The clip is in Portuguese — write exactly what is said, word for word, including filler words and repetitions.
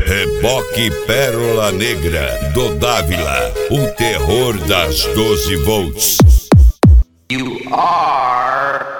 Reboque Pérola Negra do Dávila, o terror das doze volts. You are